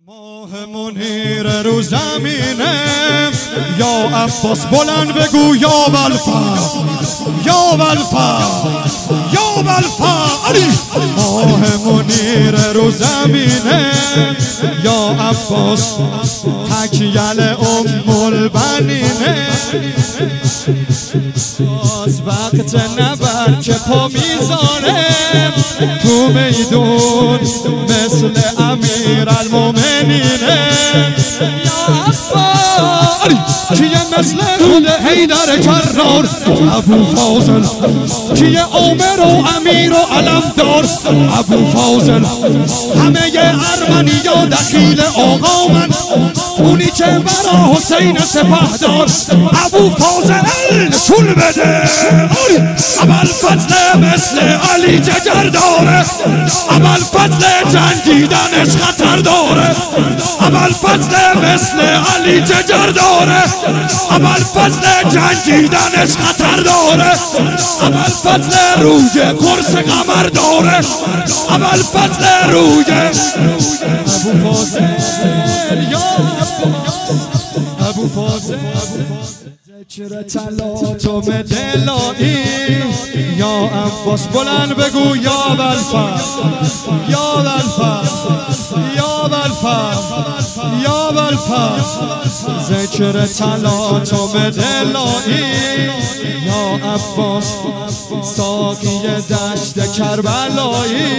ماه منیر رو زمینه یا عباس بلند بگو یا والفا یا والفا یا والفا. ماه منیر رو زمینه یا عباس تکیل البنینه. باز وقت نبر که پا میزانه تو میدون مثل امیرالمومنینه. یا عباس کیه مثل خود حیدر کرار ابو فاضل، کیه عامر و امیر و علمدار ابو فاضل. همه ارمنیا دخیل آقا من، اونی که برا حسین سپهدار ابو فاضل نشون بده. ابوالفضل مثل علی جگر داره، ابوالفضل جنگیدنش خطر داره. ابوالفضل مثل علی جگر داره، ابوالفضل جنگیدنش خطر داره. ابوالفضل روی قرص قمر داره، ابوالفضل روی ابو فاضل یا ابو فاضل. ذکر تلاطم دلایی یا عباس بلند بگو یا والفا یا والفا یا والفا یا والفا. ذکر تلاطم دلایی یا عباس ساقی دشت کربلایی.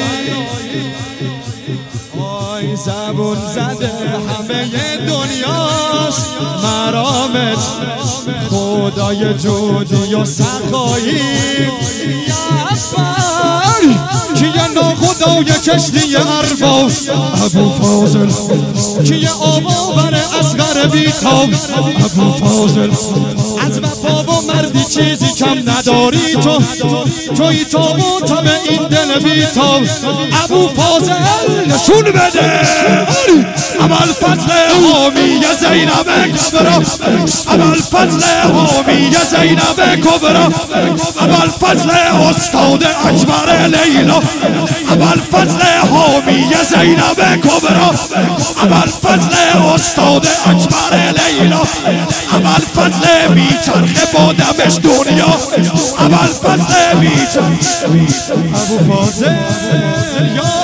آی زبون زده همه دنیاست مرامت خدای جودی و سخایی. یا عباس کیه ناخدای کشتی ارباب ابو فاضل، کیه آباور اصغر بیتاب ابو فاضل. از وفا و مردی چیزی کم نداری تو، توی تابو تب این دل بیتاب ابو فاضل نشون بده. ابوالفضل حامی زینب کبرا، ابوالفضل حامی زینب کبرا، ابوالفضل استاد اکبر لیلا، ابوالفضل حامی زینب کبرا، ابوالفضل استاد اکبر لیلا. ابوالفضل میچرخه با دمش دنیا، ابوالفضل میچرخه ابو فاضل یا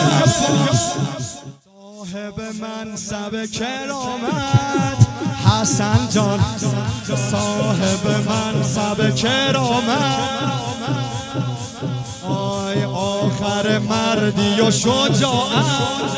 صاحب منصب کرامت حسن جان، صاحب منصب کرامت. آی آخر مردی و شجاعت،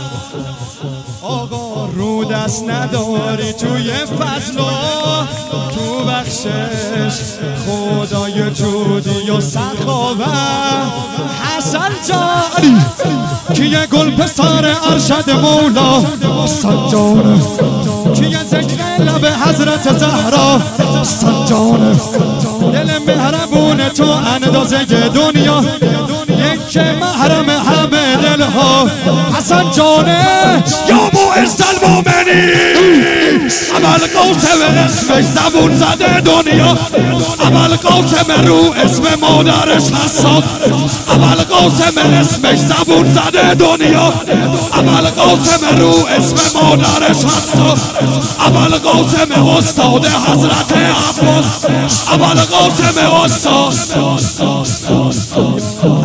آقا رو دست نداری توی فضل و تو بخشش خدای جودی و سخاوت. حسن جان کیه گل پسر ارشد مولا حسن جان، کیه ذکر لب حضرت زهرا حسن جان. دل مهربون تو اندازه دنیا، یک محرم همه دلها حسن جانه. یا معز المومنین ابوالقاسم اسمش زبون زده دنیا، ابوالقاسم رو اسم مادرش حساس، ابوالقاسم اسمش زبون زده دنیا، ابوالقاسم رو اسم مادرش حساس، ابوالقاسم استاد حضرت عباس، ابوالقاسم استاد